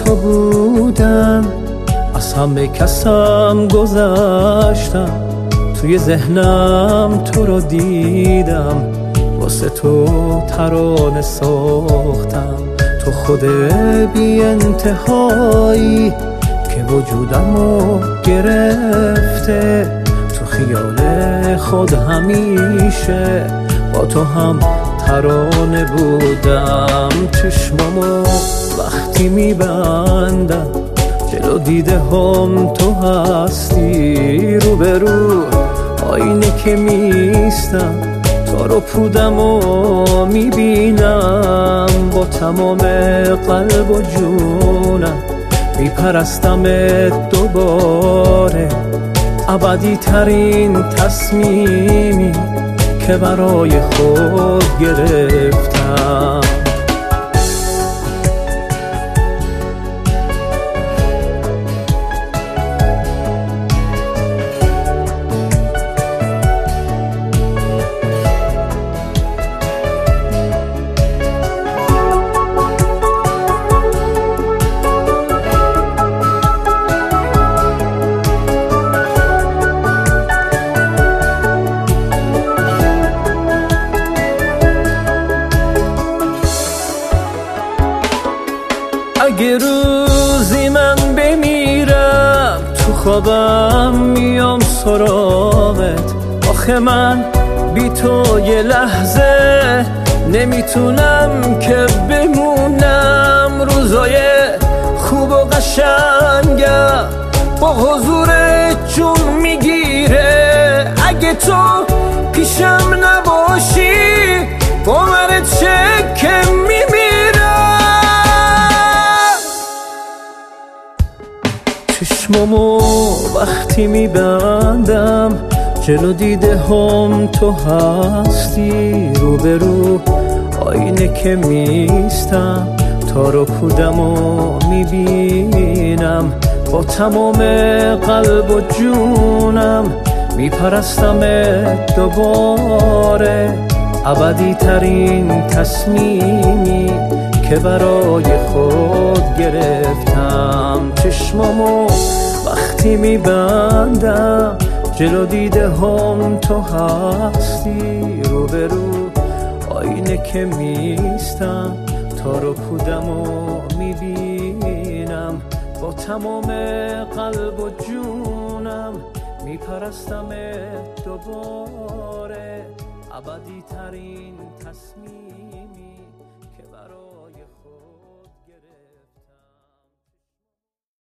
تو بودم، از همه کسم گذشتم، توی ذهنم تو رو دیدم، واسه تو ترانه ساختم. تو خود بی انتهایی که وجودمو گرفته، تو خیال خود همیشه با تو هم ترانه بودم. چشمامو وقتی میبندم جلو دیده هم تو هستی، روبرو آینه که میستم تو رو پودم و میبینم، با تمام قلب و جونم میپرستمت دوباره. ابدی ترین تصمیمی که برای خود گرفتم. اگه روزی من بمیرم تو خوابم میام سراغت، آخه من بی تو یه لحظه نمیتونم که بمونم. روزای خوب و قشنگم با حضورت جون میگیره، اگه تو پیشم نباشی باورت چه که میمیرم. چشمامو وقتی میبندم جلو دیده هم تو هستی، روبرو آینه که میستم تا رو پودم و میبینم، با تمام قلب و جونم میپرستمت دوباره. ابدی ترین تصمیمی که برای خود گرفتم. چشمامو وقتی میبندم جلو دیده هم تو هستی، روبرو آینه که میستم تا رو پودم و میبینم، با تمام قلب و جونم میپرستمت دوباره. ابدی ترین تصمیم